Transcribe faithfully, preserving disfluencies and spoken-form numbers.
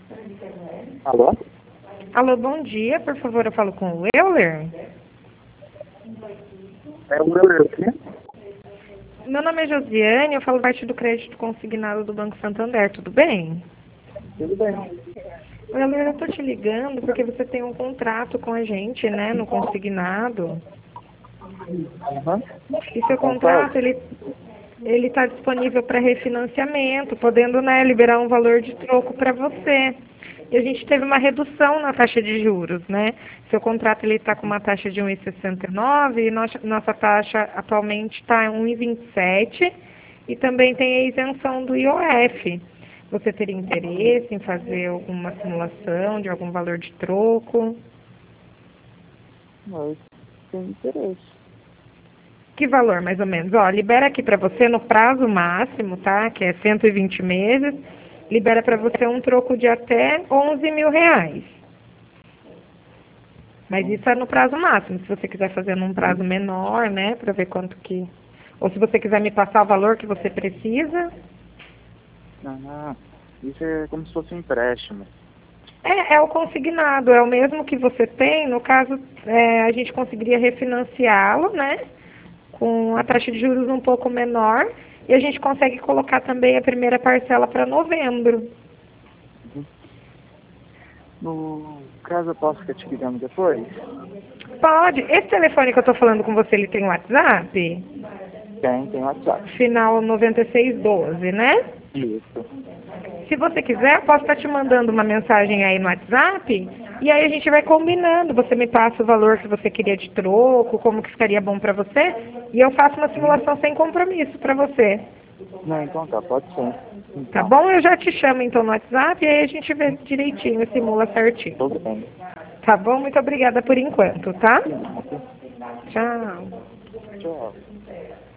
Alô? Alô, bom dia. Por favor, eu falo com o Euler. É o meu aqui? Meu nome é Josiane, eu falo parte do crédito consignado do Banco Santander, tudo bem? Tudo bem. Oi, Euler, eu tô te ligando porque você tem um contrato com a gente, né, no consignado. Aham. E seu Contato? contrato, ele ele está disponível para refinanciamento, podendo, né, liberar um valor de troco para você. E a gente teve uma redução na taxa de juros, né? Seu contrato ele está com uma taxa de um vírgula sessenta e nove e nossa, nossa taxa atualmente está em um vírgula vinte e sete e também tem a isenção do I O F. Você teria interesse em fazer alguma simulação de algum valor de troco? Mas tem interesse. Que valor, mais ou menos? Ó, libera aqui para você no prazo máximo, tá? Que é cento e vinte meses. Libera para você um troco de até onze mil reais. Mas isso é no prazo máximo. Se você quiser fazer num prazo menor, né? Para ver quanto que... Ou se você quiser me passar o valor que você precisa. Ah, isso é como se fosse um empréstimo. É, é o consignado. É o mesmo que você tem. No caso, é, a gente conseguiria refinanciá-lo, né? Com a taxa de juros um pouco menor, e a gente consegue colocar também a primeira parcela para novembro. Uhum. No caso, eu posso ficar te ligando depois? Pode. Esse telefone que eu estou falando com você, ele tem WhatsApp? Tem, tem WhatsApp. Final noventa e seis doze, né? Isso. Se você quiser, eu posso estar te mandando uma mensagem aí no WhatsApp, e aí a gente vai combinando. Você me passa o valor que você queria de troco, como que ficaria bom para você, e eu faço uma simulação sem compromisso para você. Não, então tá, pode ser. Então, Tá bom? Eu já te chamo então no WhatsApp e aí a gente vê direitinho, simula certinho. tudo bem. Tá bom? Muito obrigada por enquanto, tá? Sim, ok. Tchau. Tchau.